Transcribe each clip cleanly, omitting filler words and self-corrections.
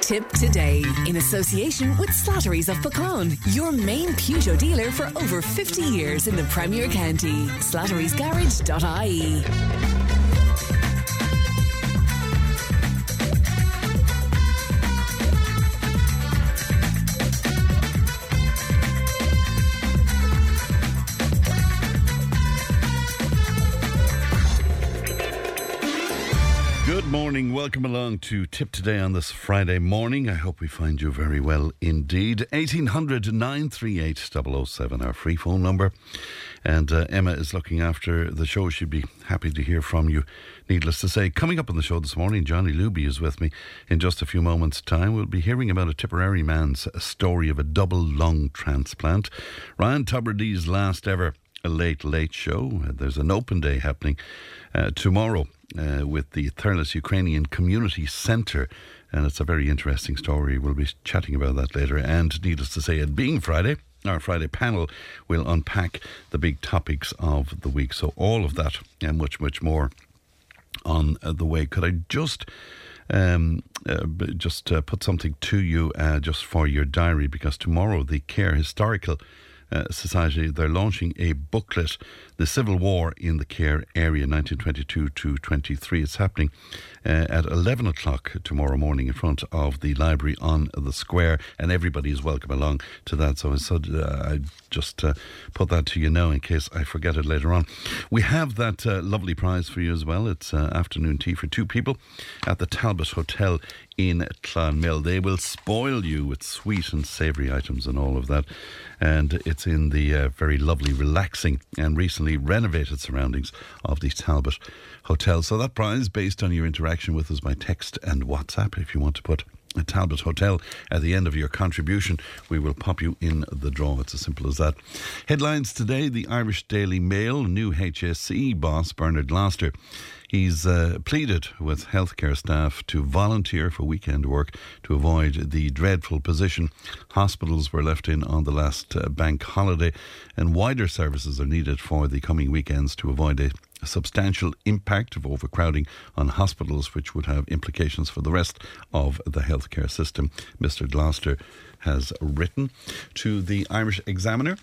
Tip today in association with Slattery's of Pecan, your main Peugeot dealer for over 50 years in the Premier County. Slattery'sGarage.ie. Good morning, welcome along to Tip Today on this Friday morning. I hope we find you very well indeed. 1800 938 007, our free phone number. And Emma is looking after the show. She'd be happy to hear from you. Needless to say, coming up on the show this morning, Johnny Luby is with me in just a few moments' time. We'll be hearing about a Tipperary man's story of a double lung transplant. Ryan Tubridy's last ever late show. There's an open day happening tomorrow with the Thurles Ukrainian Community Centre, and it's a very interesting story. We'll be chatting about that later. And needless to say, it being Friday, our Friday panel will unpack the big topics of the week. So all of that and much, much more on the way. Could I just put something to you just for your diary, because tomorrow the Care Historical Society, they're launching a booklet, The Civil War in the Care Area 1922 to 23. It's happening at 11 o'clock tomorrow morning in front of the library on the square, and everybody is welcome along to that. So I just put that to you now in case I forget it later on. We have that lovely prize for you as well. It's afternoon tea for two people at the Talbot Hotel in Clonmel. They will spoil you with sweet and savoury items and all of that. And it's in the very lovely, relaxing and recently renovated surroundings of the Talbot Hotel. So that prize, based on your interaction with us by text and WhatsApp, if you want to put a Talbot Hotel at the end of your contribution, we will pop you in the draw. It's as simple as that. Headlines today: the Irish Daily Mail, new HSE boss Bernard Gloucester. He's pleaded with healthcare staff to volunteer for weekend work to avoid the dreadful position hospitals were left in on the last bank holiday, and wider services are needed for the coming weekends to avoid a substantial impact of overcrowding on hospitals, which would have implications for the rest of the healthcare system. Mr. Gloucester has written to the Irish Examiner,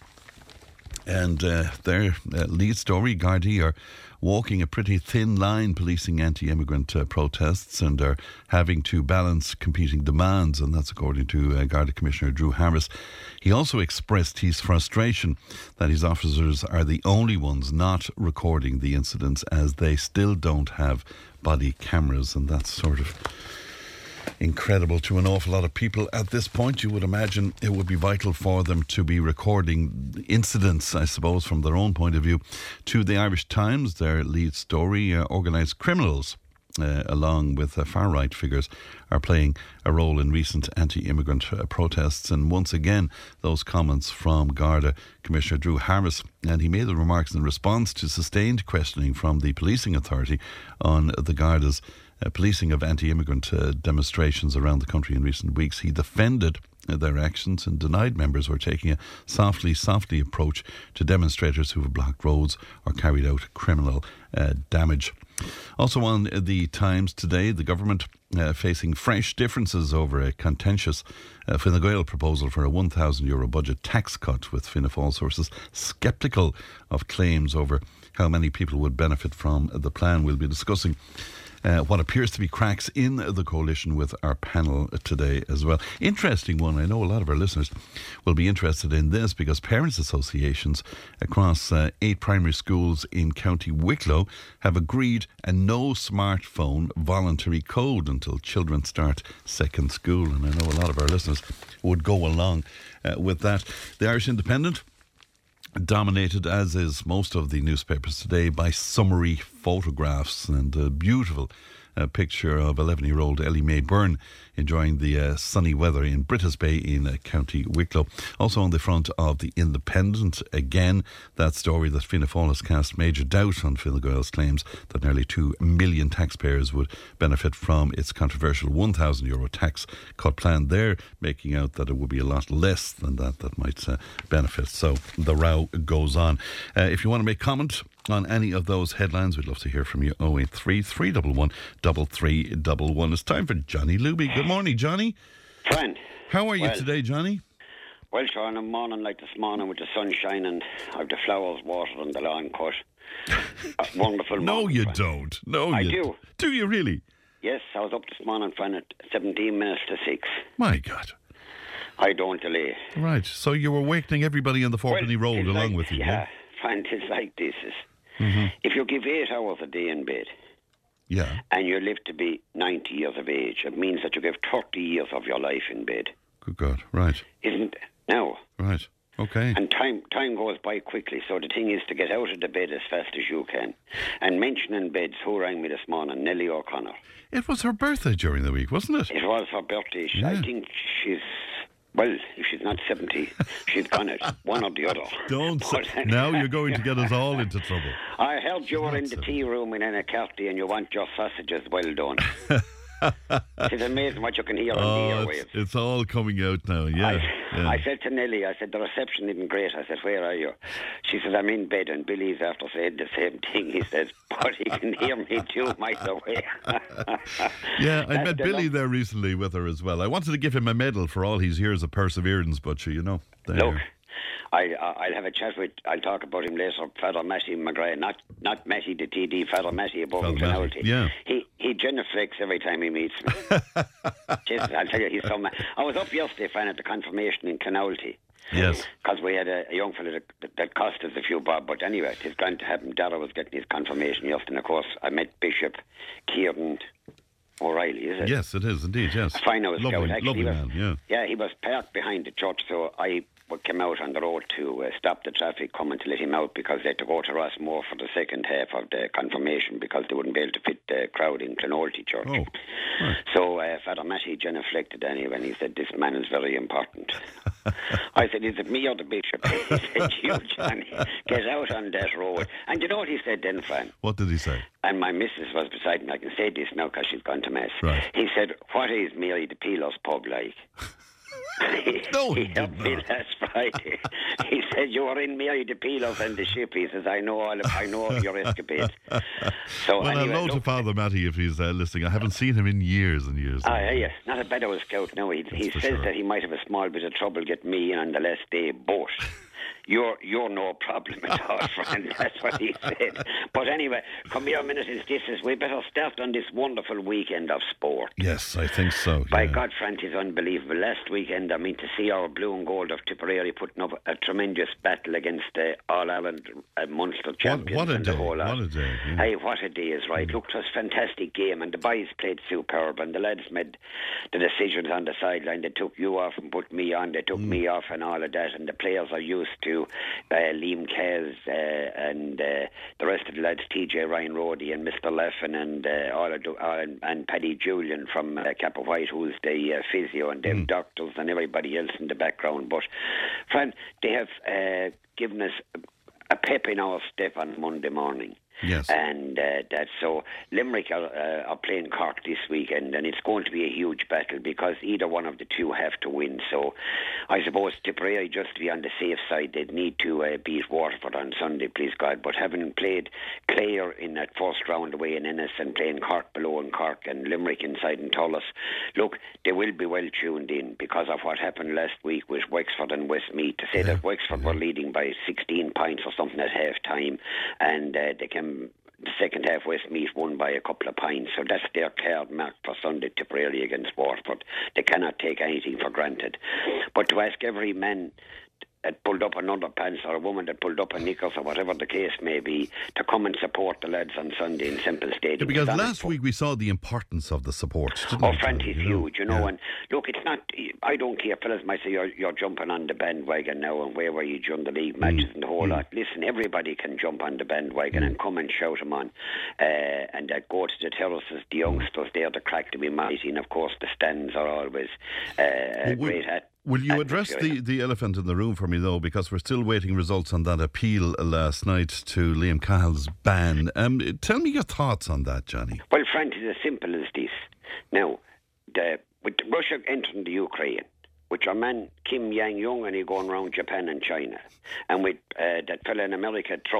and their lead story: Gardaí are walking a pretty thin line policing anti-immigrant protests and are having to balance competing demands, and that's according to Garda Commissioner Drew Harris. He also expressed his frustration that his officers are the only ones not recording the incidents, as they still don't have body cameras, and that's sort of incredible to an awful lot of people at this point. You would imagine it would be vital for them to be recording incidents, I suppose, from their own point of view. To the Irish Times, their lead story: organised criminals, along with far-right figures, are playing a role in recent anti-immigrant protests. And once again, those comments from Garda Commissioner Drew Harris, and he made the remarks in response to sustained questioning from the policing authority on the Garda's policing of anti-immigrant demonstrations around the country in recent weeks. He defended their actions and denied members were taking a softly approach to demonstrators who have blocked roads or carried out criminal damage. Also on the Times today, the government facing fresh differences over a contentious Fine Gael proposal for a €1,000 budget tax cut, with Fianna Fáil sources sceptical of claims over how many people would benefit from the plan. We'll be discussing what appears to be cracks in the coalition with our panel today as well. Interesting one. I know a lot of our listeners will be interested in this, because parents' associations across 8 primary schools in County Wicklow have agreed a no smartphone voluntary code until children start second school, and I know a lot of our listeners would go along with that. The Irish Independent, dominated, as is most of the newspapers today, by summary photographs, and a beautiful picture of 11-year-old Ellie Mae Byrne enjoying the sunny weather in Britas Bay in County Wicklow. Also on the front of the Independent, again, that story that Fianna Fáil has cast major doubt on Fine Gael's claims that nearly 2 million taxpayers would benefit from its controversial €1,000 tax cut plan. They're making out that it would be a lot less than that might benefit. So the row goes on. If you want to make comment on any of those headlines. We'd love to hear from you. 083 311 3311. It's time for Johnny Luby. Good morning, Johnny. Friend. How are you today, Johnny? Well, sure, on a morning like this morning with the sun shining, I've the flowers watered and the lawn cut. Wonderful morning. No, you friend. don't. No, I you do. Do you really? Yes, I was up this morning, friend, at 17 minutes to 6. My God. I don't delay. Right, so you were awakening everybody in the Fourpenny Road it's along like, with you. Yeah, friend, it's like this. If you give 8 hours a day in bed, Yeah. and you live to be 90 years of age, it means that you give 30 years of your life in bed. Good God. Right. Isn't it? Now. Right. Okay. And time goes by quickly, so the thing is to get out of the bed as fast as you can. And mentioning beds, who rang me this morning? Nellie O'Connor. It was her birthday during the week, wasn't it? It was her birthday. Yeah. I think she's, well, if she's not 70, she's gone it. One or the other. Don't say. Now you're going to get us all into trouble. I heard you were in the tea room in Enniscorthy and you want your sausages well done. It's amazing what you can hear on the airwaves. It's all coming out now, yeah. I said to Nellie, I said, the reception isn't great. I said, where are you? She said, I'm in bed, and Billy's after saying the same thing. He says, but he can hear me 2 miles away. Yeah, I met Billy there recently with her as well. I wanted to give him a medal for all his years of perseverance, but you know. Look, I'll have a chat with, I'll talk about him later, Father Matty McGrath, not Matty the TD, Father Matty above in Clonoulty. Yeah. He genuflects every time he meets me. Jesus, I'll tell you, he's so mad. I was up yesterday, friend, at the confirmation in Clonoulty. Yes. Because we had a young fella that cost us a few bob, but anyway, it's going to happen. Dara was getting his confirmation yesterday, and of course, I met Bishop Kieran O'Reilly, is it? Yes, it is indeed, yes. A fine old scout. Actually, lovely man, yeah. Yeah, he was parked behind the church, so I came out on the road to stop the traffic coming to let him out because they had to go to Rossmore for the second half of the confirmation because they wouldn't be able to fit the crowd in Clonoulty Church. Oh, right. So Father Matty genuflected anyway, and he said, this man is very important. I said, is it me or the bishop? He said, you, Johnny, get out on that road. And you know what he said then, Fran? What did he say? And my missus was beside me. I can say this now because she's gone to Mass. Right. He said, what is Mary the Peelos pub like? No, he helped me last Friday. He said, you were in Mary the Peelos and the ship. He says, I know of your escapades. So well, anyway, hello to Father Matty if he's listening. I haven't seen him in years and years. Yes, not a bad old scout. No, he says that he might have a small bit of trouble getting me in on the last day, but you're no problem at all, friend. That's what he said. But anyway, come here a minute. We better start on this wonderful weekend of sport. Yes, I think so. By God, friend, it's unbelievable. Last weekend, I mean, to see our blue and gold of Tipperary putting up a tremendous battle against All-Ireland Munster champions. What a and day. the whole lot. What a day. Yeah. Hey, what a day is right. Look, it was a fantastic game, and the boys played superb, and the lads made the decisions on the sideline. They took you off and put me on. They took me off and all of that, and the players are used to Liam Kaz and the rest of the lads, TJ Ryan Roddy and Mr. Leffen and Paddy Julian from Kappa White, who's the physio, and them doctors and everybody else in the background. But, friend, they have given us a pep in our step on Monday morning. Yes. And that's so. Limerick are playing Cork this weekend, and it's going to be a huge battle because either one of the two have to win. So I suppose Tipperary, just to be on the safe side, they'd need to beat Waterford on Sunday, please God. But having played Clare in that first round away in Ennis and playing Cork below in Cork and Limerick inside in Thurles, look, they will be well tuned in because of what happened last week with Wexford and Westmeath. To say that Wexford were leading by 16 points or something at half time, and they came the second half Westmeath won by a couple of points, so that's their card mark for Sunday Tipperary against Waterford. They cannot take anything for granted. But to ask every man that pulled up an underpants or a woman that pulled up a knickers or whatever the case may be to come and support the lads on Sunday in Semple Stadium. Yeah, because last week we saw the importance of the support. Friend, it's huge, you know. And look, it's not, I don't care, fellas might say you're jumping on the bandwagon now and where were you during the league matches and the whole lot. Listen, everybody can jump on the bandwagon and come and shout them on. And go to the terraces, the youngsters there, the crack to be mighty, and of course the stands are always great at. Will you address the elephant in the room for me, though, because we're still waiting results on that appeal last night to Liam Cahill's ban. Tell me your thoughts on that, Johnny. Well, Frank, it's as simple as this. Now, with Russia entering the Ukraine, with your man Kim Yang-jong and he going around Japan and China, and with that fella in America, Trump,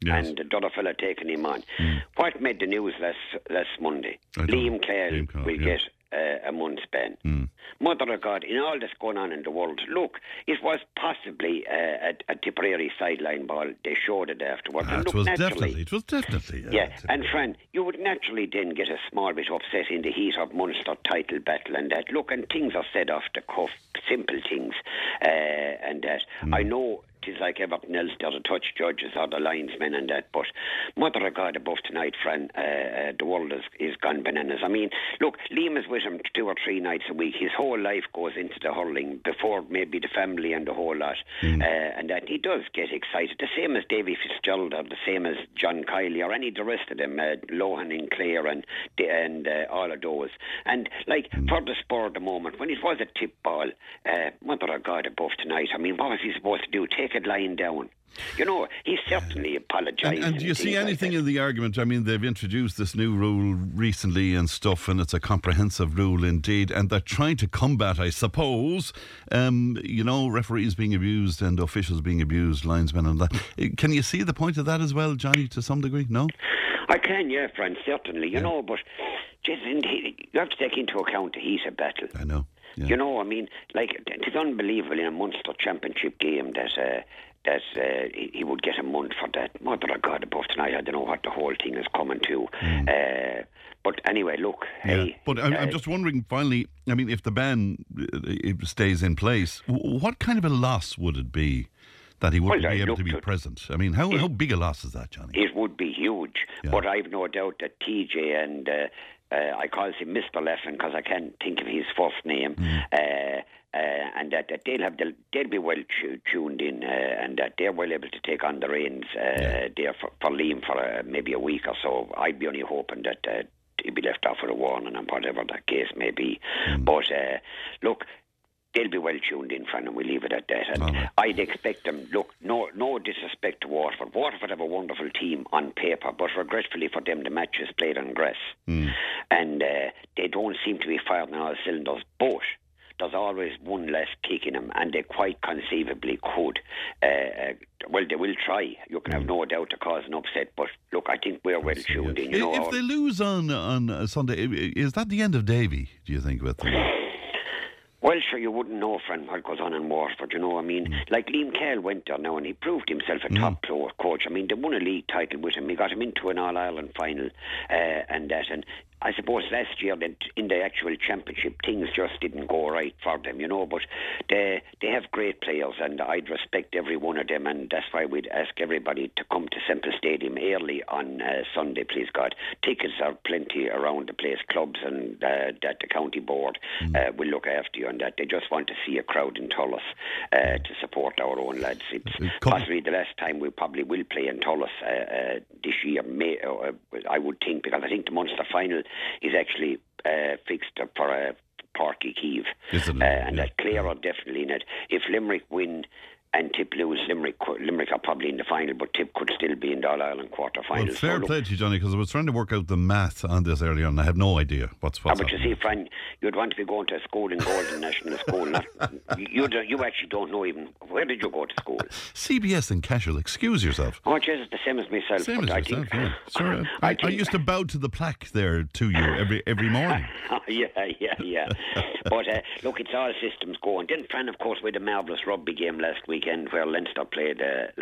and the other fella taking him on. What made the news last Monday? Liam Clare will get a month's ban. Mother of God, in all that's going on in the world, look, it was possibly a Tipperary sideline ball. They showed it afterwards. It was definitely. And Fran, you would naturally then get a small bit upset in the heat of Munster title battle and that. Look, and things are said off the cuff, simple things, and that. I know it is like everything else, they're the touch judges or the linesmen and that, but Mother of God above tonight, Fran, the world is gone bananas. I mean, look, Liam is with him 2 or 3 nights a week. His whole life goes into the hurling before maybe the family and the whole lot, and that he does get excited. The same as Davy Fitzgerald or the same as John Kiley or any of the rest of them, Lohan and Clare and all of those. And like for the spur of the moment, when it was a tip ball, Mother of God above tonight, I mean, what was he supposed to do? Take it lying down? You know, he certainly apologised. And do you see anything in the argument? I mean, they've introduced this new rule recently and stuff, and it's a comprehensive rule indeed, and they're trying to combat, I suppose, referees being abused and officials being abused, linesmen and that. Can you see the point of that as well, Johnny, to some degree? No? I can, yeah, friend, certainly. You know, but just you have to take into account the heat of battle. I know. Yeah. You know, I mean, like, it's unbelievable in a Munster Championship game that he would get a month for that. Mother of God above tonight, I don't know what the whole thing is coming to. But anyway, look. Hey, but I'm just wondering, finally, I mean, if the ban stays in place, what kind of a loss would it be that he wouldn't be able to be present? I mean, how big a loss is that, Johnny? It would be huge. Yeah. But I've no doubt that TJ and... I call him Mr. Leffen because I can't think of his first name, and that they'll be well tuned in, and that they're well able to take on the reins there for Liam for maybe a week or so. I'd be only hoping that he'd be left off with a warning and whatever that case may be. But look, they'll be well tuned in, friend, and we'll leave it at that. And I'd expect them, look, no disrespect to Waterford. Waterford have a wonderful team on paper, but regretfully for them, the match is played on grass. And they don't seem to be firing on all cylinders, but there's always one less kick in them, and they quite conceivably could. Well, they will try. You can have no doubt to cause an upset, but look, I think we're well tuned in. If they lose on Sunday, is that the end of Davy, do you think, with them? Well, sure, you wouldn't know, friend, what goes on in Waterford, you know. I mean, like Liam Cahill went there now and he proved himself a top coach. I mean, they won a league title with him. He got him into an All-Ireland final and that. And I suppose last year in the actual championship, things just didn't go right for them, you know. But they have great players and I'd respect every one of them. And that's why we'd ask everybody to come to Semple Stadium early on Sunday, please God. Tickets are plenty around the place, clubs and that the county board will look after you. That they just want to see a crowd in Thurles to support our own lads. It's possibly the last time we probably will play in Thurles this year, I would think, because I think the Munster final is actually fixed for Páirc Keeve. And that Clare are definitely in it. If Limerick win and Tip lose, Limerick are probably in the final, but Tip could still be in the All-Ireland quarter-final. Well, fair play to you, Johnny, because I was trying to work out the math on this earlier and I have no idea what's but you see, Fran, you'd want to be going to a school in Golden National School. You actually don't know even, where did you go to school? CBS in Cashel, excuse yourself. Oh, Jesus, the same as myself. Same as yourself, yeah. Sorry, I used to bow to the plaque there to you every morning. Yeah. But look, it's all systems going. Then, Fran, of course, we had a marvellous rugby game last weekend where Leinster played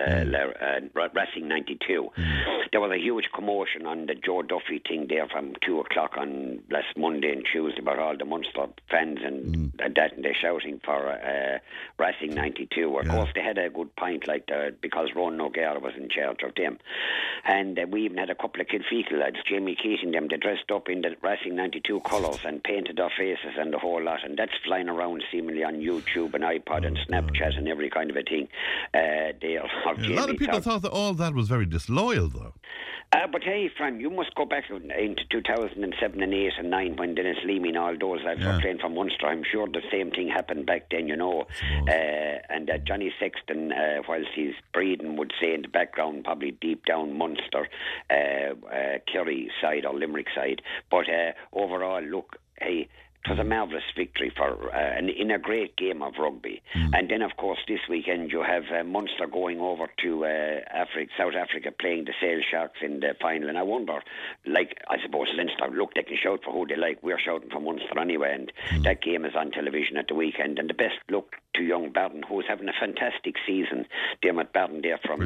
Racing 92. There was a huge commotion on the Joe Duffy thing there from 2 o'clock on last Monday and Tuesday about all the Munster fans and that, and they're shouting for Racing 92. Of course, they had a good point because Ron O'Gara was in charge of them. And we even had a couple of Kilfeacle lads, Jamie Keating, they dressed up in the Racing 92 colours and painted their faces and the whole lot, and that's flying around seemingly on YouTube and iPod and Snapchat and every kind of a thing. A lot of people thought that all that was very disloyal, though. But hey, Fran, you must go back into 2007 and 8 and 9 when Dennis Leamy and all those lads were playing for Munster. I'm sure the same thing happened back then, you know. And Johnny Sexton, whilst he's breathing, would say in the background, probably deep down Munster, Kerry side or Limerick side. But overall, look, hey, It was a marvellous victory in a great game of rugby. And then, of course, this weekend you have Munster going over to South Africa playing the Sale Sharks in the final. And I wonder, I suppose Leinster, look, they can shout for who they like. We're shouting for Munster anyway. And that game is on television at the weekend. And the best luck to young Barton, who's having a fantastic season. Dermot Barton there from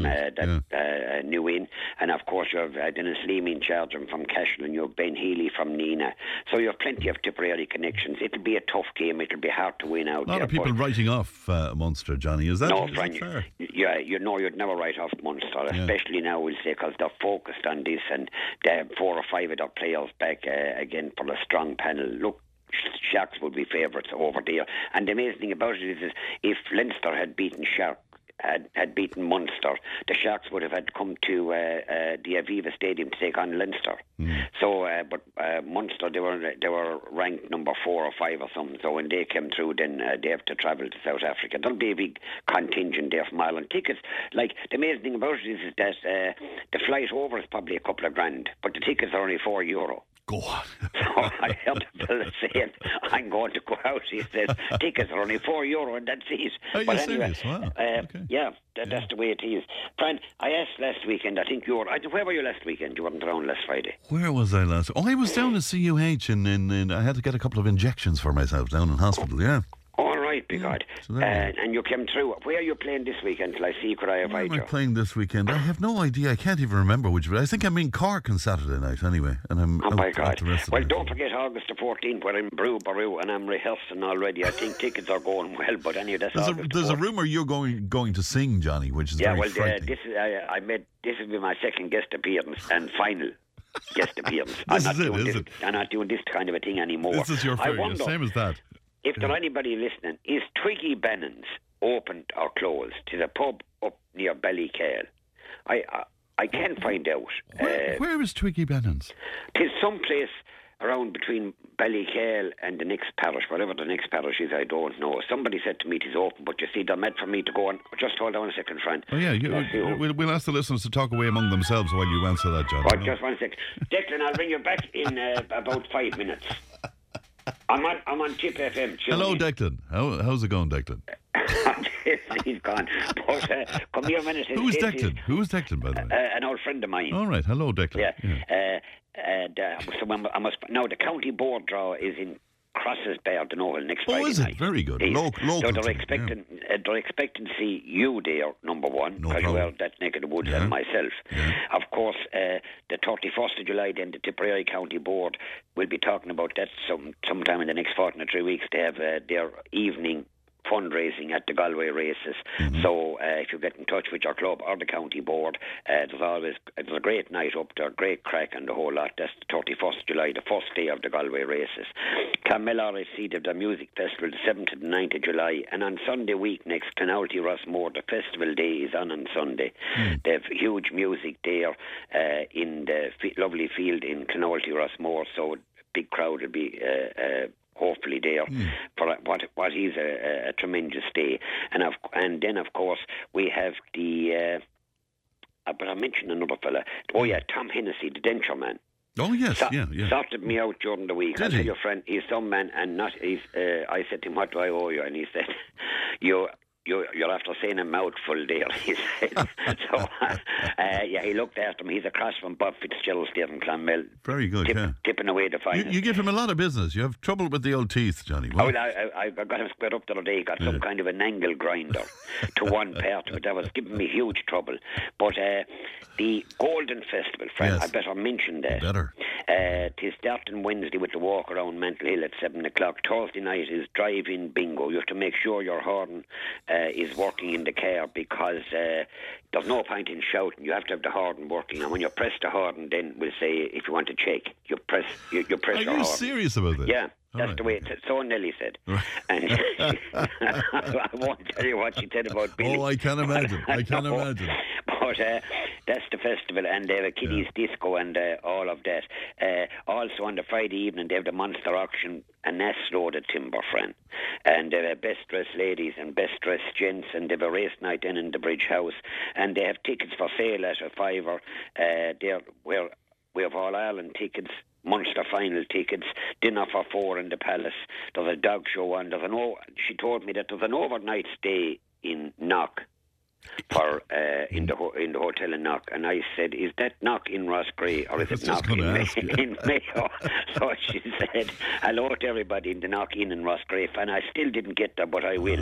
New Inn. And, of course, you have Dennis Leamy in charge from Cashel, and you have Ben Healy from Nina. So you have plenty of Tipperary connections. It'll be a tough game. It'll be hard to win out. A lot of people writing off Munster, Johnny. Is that fair? Yeah, you'd never write off Munster, especially now, we'll say, because they're focused on this, and they have 4 or 5 of their players back again for a strong panel. Look, Sharks would be favourites over there. And the amazing thing about it is if Leinster had beaten Sharks, had beaten Munster, the Sharks would have had to come to the Aviva Stadium to take on Leinster. So, but Munster, they were ranked number 4 or 5 or something. So when they came through, then they have to travel to South Africa. There'll be a big contingent there from Ireland. Tickets, the amazing thing about it is that the flight over is probably a couple of grand, but the tickets are only €4. Go on. So I heard a fella saying, I'm going to go out. He said, tickets are only €4 and that's it. Are you serious? Wow. Yeah, that's the way it is. Fran, I asked last weekend, I think where were you last weekend? You weren't around last Friday. Where was I last? Oh, I was down at CUH and I had to get a couple of injections for myself down in hospital, All right, be good. So and you came through. Where are you playing this weekend? Till I see, could I invite you? Where am I playing this weekend? I have no idea. I can't even remember which. I think I'm in Cork on Saturday night anyway. And I'm my God. Well, don't forget August the 14th. We're in Baroo and I'm rehearsing already. I think tickets are going well, but anyway, that's there's a rumour you're going to sing, Johnny, which is very frightening. This will be my second guest appearance and final guest appearance. I'm not doing this kind of a thing anymore. This is your favorite, same as that. If there's anybody listening, is Twiggy Bannon's opened or closed? It's a pub up near Ballycale. I can't find out. Where is Twiggy Bannon's? It's someplace around between Ballycale and the next parish, whatever the next parish is, I don't know. Somebody said to me it is open, but you see, they're meant for me to go on. Just hold on a second, Fran. Oh, yeah, we'll ask the listeners to talk away among themselves while you answer that, John. Right, just 1 second. Declan, I'll bring you back in about 5 minutes. I'm on Tip FM. Hello, Declan. How's it going, Declan? He's gone. But come here a minute. Who's Declan? Who's Declan, by the way? An old friend of mine. All right. Hello, Declan. Yeah. Now the county board draw is in Crosses Bay, I don't know, next Friday night. Oh, is it? Very good. Local. So they're expecting to see you there, number one, because you are that neck of the woods, and myself. Yeah. Of course, the 31st of July, then the Tipperary County Board will be talking about that sometime in the next 43 weeks. They have their evening fundraising at the Galway races. So if you get in touch with your club or the county board, there's a great night up there, great crack and the whole lot. That's the 31st of July, the first day of the Galway races. Clonmel is seat of the music festival the 7th to the 9th of July, and on Sunday week next, Clonoulty Rossmore, the festival day is on Sunday. They have huge music there in the lovely field in Clonoulty Rossmore, so big crowd will be hopefully there for what is a tremendous day. And then, of course, we have the... but I mentioned another fella. Oh, yeah, Tom Hennessy, the denture man. Oh, yes, yeah. Sorted me out during the week. I tell your friend, he's some man, and not... I said to him, what do I owe you? And he said, You're after saying a mouthful there, he said. So, he looked after him. He's across from Bob Fitzgerald's there in Clonmel. Very good, tipping away the finest. You give him a lot of business. You have trouble with the old teeth, Johnny. What? I got him squared up the other day. Got some kind of an angle grinder to one part of it. That was giving me huge trouble. But the Golden Festival, Frank, I better mention that. Better. It is starting Wednesday with the walk around Mantle Hill at 7 o'clock. Thursday night is drive-in bingo. You have to make sure your horn is working in the car, because there's no point in shouting. You have to have the horn working, and when you press the horn, then we'll say if you want to check, you press your horn. Are you serious about this? Yeah. That's the way so Nelly said. Right. And I won't tell you what she said about Billy. Oh, I can imagine. But that's the festival, and they have a kiddies disco and all of that. Also on the Friday evening, they have the monster auction, a Nass Road at Timber, Fran. And they have best dressed ladies and best dressed gents, and they have a race night then in the Bridge House. And they have tickets for sale at a fiver. We have All Ireland tickets Munster final tickets, dinner for 4 in the Palace. There's a dog show on. She told me that there's an overnight stay in Knock for in the hotel in Knock, and I said, "Is that Knock in Roscrea or is it Knock in Mayo?" So she said, "Hello to everybody in the Knock Inn in Roscrea," and I still didn't get there, but I will.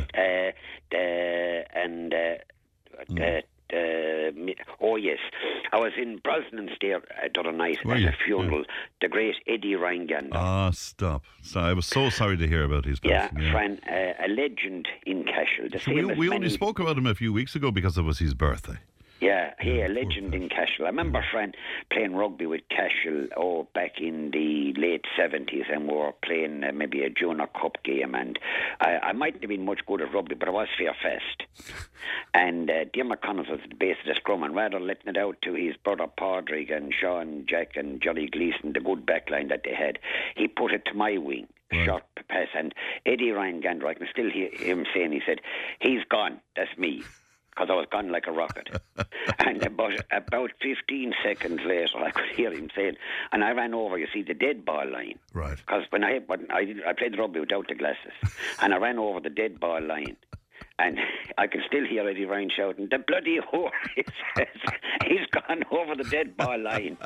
Oh yes, I was in Brosnan's there the other night at a funeral. The great Eddie Ryan. Stop! So I was so sorry to hear about his passing. Yeah, Fran, a legend in Cashel. We only spoke about him a few weeks ago because it was his birthday. Yeah, a legend in Cashel. I remember Fran playing rugby with Cashel back in the late 70s, and we were playing maybe a Junior Cup game, and I mightn't have been much good at rugby, but I was fair fast. And Diarmaid Connors was at the base of the scrum, and rather letting it out to his brother Padraig and Sean, Jack and Johnny Gleeson, the good backline that they had, he put it to my wing. Right. Short pass, and Eddie Ryan Gander, I can still hear him saying, he said, "He's gone, that's me." Because I was gone like a rocket. And about 15 seconds later, I could hear him saying, and I ran over, you see, the dead ball line. Right. Because when I played rugby without the glasses, and I ran over the dead ball line. And I can still hear Eddie Ryan shouting, "The bloody whore!" He says, "He's gone over the dead ball line."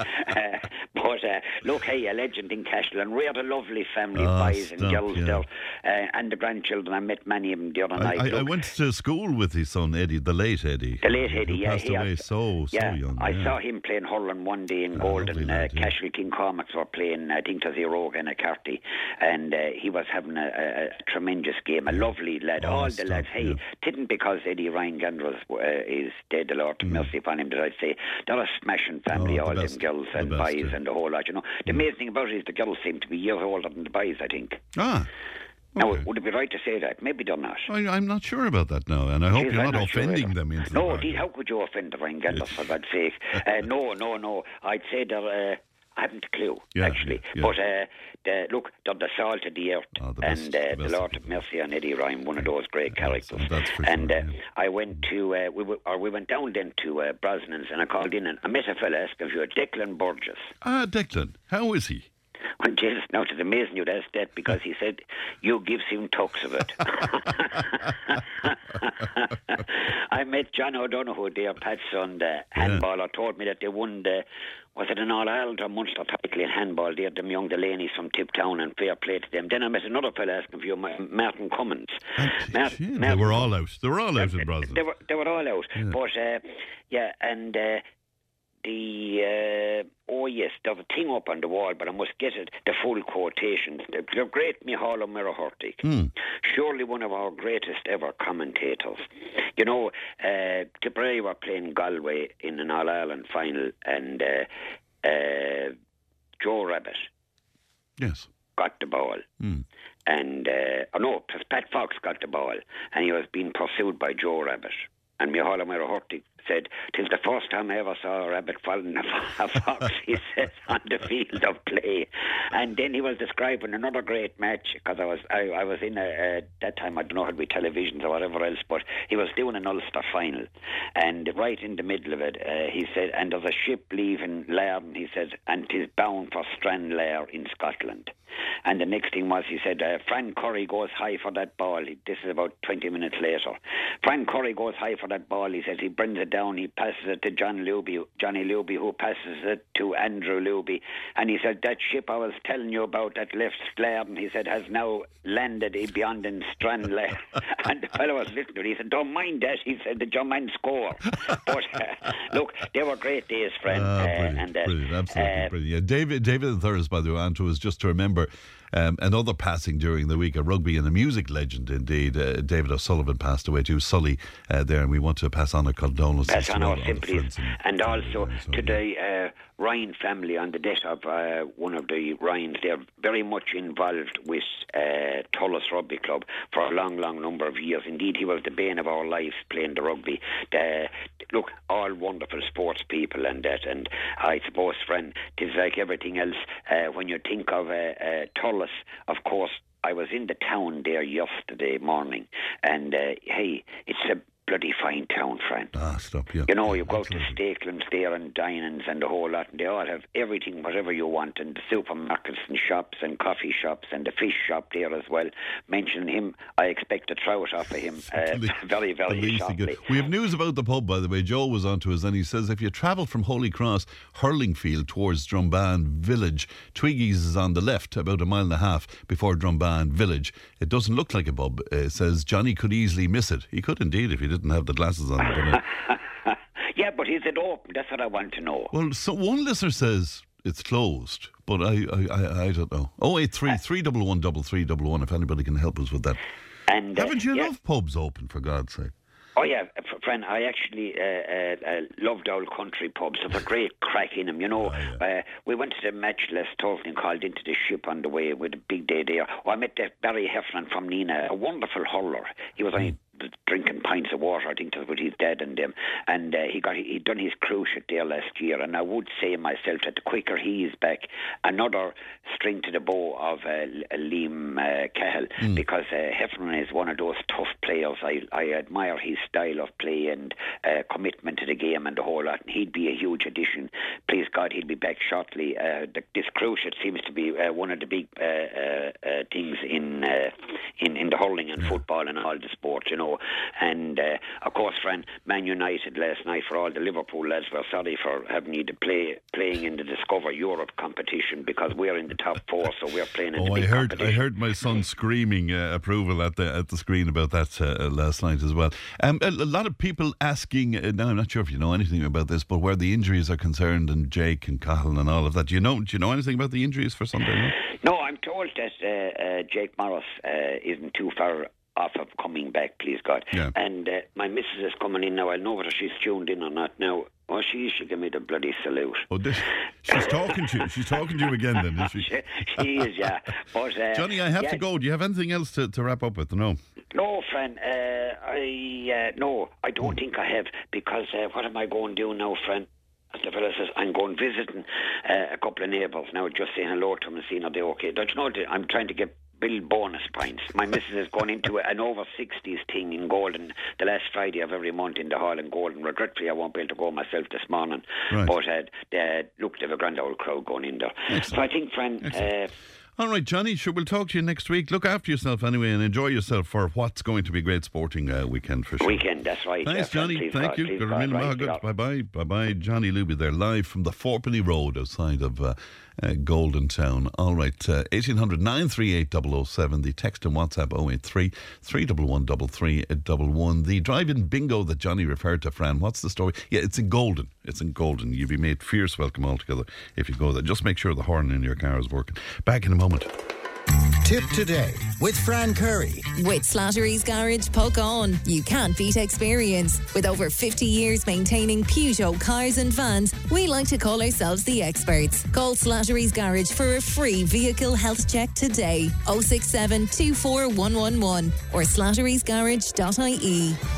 But look, hey, a legend in Cashel, and we're a lovely family of boys and girls there, and the grandchildren. I met many of them the other night. I went to school with his son Eddie, the late Eddie. The late Eddie, who passed away so young. I saw him playing hurling one day in Golden. Cashel King Cormacs were playing, I think it was Iroga and a Carty, and he was having a tremendous game. A lovely lad. All the lads, hey. Didn't because Eddie Ryan Ganders is dead, the Lord mercy upon him, did I say. They're a smashing family, all them girls and boys and the whole lot, you know. The amazing thing about it is the girls seem to be years older than the boys, I think. Okay. Now, would it be right to say that? Maybe they're not. I'm not sure about that now, and I hope you're not offending them. No, indeed, how could you offend the Ryan Ganders, for God's sake? No. I'd say they're... I haven't a clue, actually. Yeah. But look, they're the salt of the earth, the Lord have mercy on Eddie Ryan, one of those great characters. That's for and sure, I went to, we went down then to Brosnan's, and I called in, and I met a fella asking for Declan Burgess. Declan, how is he? Well, Jesus, now it's amazing you'd ask that, because he said, "You gives him tucks of it." I met John O'Donoghue there, Pat's son, the handballer, told me that they won the, was it an All-Ireland or Munster title in handball? They had them young Delaney's from Tiptown, and fair play to them. Then I met another fella asking for you, Martin Cummins. Martin, they were all out. They were all out in Brosnan. They were all out. Yeah. But, and... there's a thing up on the wall, but I must get it, the full quotations. The great Micheál O'Meara-Hurtig, surely one of our greatest ever commentators. You know, Tipperary were playing Galway in an All-Ireland final, and Joe Rabbit got the ball. And, Pat Fox got the ball, and he was being pursued by Joe Rabbit. And Micheál O'Meara-Hurtig said, "'Tis the first time I ever saw a rabbit following a fox," he says, "on the field of play." And then he was describing another great match, because I was in that time, I don't know, had we televisions or whatever else, but he was doing an Ulster final. And right in the middle of it, he said, "And there's a ship leaving Larne," he said, "and 'tis bound for Stranlair in Scotland." And the next thing was, he said, "Fran Curry goes high for that ball." This is about 20 minutes later. "Fran Curry goes high for that ball," he says. "He brings it down, he passes it to Johnny Luby, who passes it to Andrew Luby. And he said, that ship I was telling you about that left Larne," he said, "has now landed beyond in Stranlair." And the fellow was listening to it. He said, "Don't mind that," he said, "the German score." But look, they were great days, friend. Brilliant, absolutely brilliant. David the Third, by the way, Anto, is just to remember another passing during the week, a rugby and a music legend indeed. David O'Sullivan passed away too, Sully there, and we want to pass on our condolences. Pass on our sympathies. And also to the Ryan family on the death of one of the Ryans. They're very much involved with Thurles Rugby Club for a long, long number of years. Indeed, he was the bane of our lives playing the rugby. Look, all wonderful sports people and that. And I suppose, friend, it's like everything else. When you think of Thurles, of course, I was in the town there yesterday morning, and hey, it's a bloody fine town, Fran. Ah, stop, yeah. You know, you go Absolutely. to Stakelands there and Dinans and the whole lot, and they all have everything, whatever you want, and the supermarkets and shops and coffee shops and the fish shop there as well. Mentioning him, I expect a trout off of him very, very shortly. We have news about the pub, by the way. Joe was onto us and he says if you travel from Holy Cross, Hurlingfield towards Drumban Village, Twiggy's is on the left, about a mile and a half before Drumban Village. It doesn't look like a pub. It says Johnny could easily miss it. He could indeed if he didn't have the glasses on. Yeah, but is it open? That's what I want to know. Well, so one listener says it's closed, but I don't know. 083 311 3311 if anybody can help us with that. And haven't you enough pubs open, for God's sake? Oh yeah, friend, I actually loved Old Country pubs. There's a great crack in them, you know. We went to the match last Thursday and called into the Ship on the way with a big day there. I met Barry Heffernan from Nina, a wonderful hurler. He was only drinking pints of water, I think, with his dad and them. And he'd done his cruciate there last year. And I would say myself that the quicker he is back, another string to the bow of Liam Cahill, because Heffernan is one of those tough players. I admire his style of play and commitment to the game and the whole lot. And he'd be a huge addition. Please God, he'll be back shortly. This cruciate seems to be one of the big things in the hurling and football and all the sports, you know. And of course, friend, Man United last night, for all the Liverpool lads, we're sorry for having you to playing in the Discover Europe competition, because we're in the top four, so we're playing in the big competition. I heard my son screaming approval at the screen about that last night as well. A lot of people asking, now I'm not sure if you know anything about this, but where the injuries are concerned, and Jake and Cahill and all of that. Do you know anything about the injuries for Sunday? No, I'm told that Jake Morris isn't too far off of coming back, please God. Yeah. And my missus is coming in now. I'll know whether she's tuned in or not now. Oh, she give me the bloody salute. Oh, she's talking to you. She's talking to you again then, is she? She is, yeah. But, Johnny, I have to go. Do you have anything else to wrap up with? No, friend. No, I don't think I have, because what am I going to do now, friend? As the fella says, I'm going visiting a couple of neighbours now, just saying hello to them and seeing are they okay. Don't you know, I'm trying to get build bonus points. My missus has gone into an over 60s thing in Golden the last Friday of every month in the hall in Golden. Regretfully, I won't be able to go myself this morning. Right. But look, they have a grand old crowd going in there. Excellent. So I think, friend... all right, Johnny, sure, we'll talk to you next week. Look after yourself anyway and enjoy yourself for what's going to be a great sporting weekend for sure. Weekend, that's right. Thanks, Johnny. Thank you. Bye-bye. Bye-bye. Johnny Luby there, live from the Fourpenny Road outside of Golden Town. All right, 1800 938 007. The text and WhatsApp 083 311 3311. The drive-in bingo that Johnny referred to, Fran, what's the story? Yeah, it's in Golden. You'll be made fierce welcome altogether if you go there. Just make sure the horn in your car is working. Back in a moment. Tip today with Fran Curry. With Slattery's Garage, Puckane. You can't beat experience. With over 50 years maintaining Peugeot cars and vans, we like to call ourselves the experts. Call Slattery's Garage for a free vehicle health check today. 067 24111 or slatterysgarage.ie.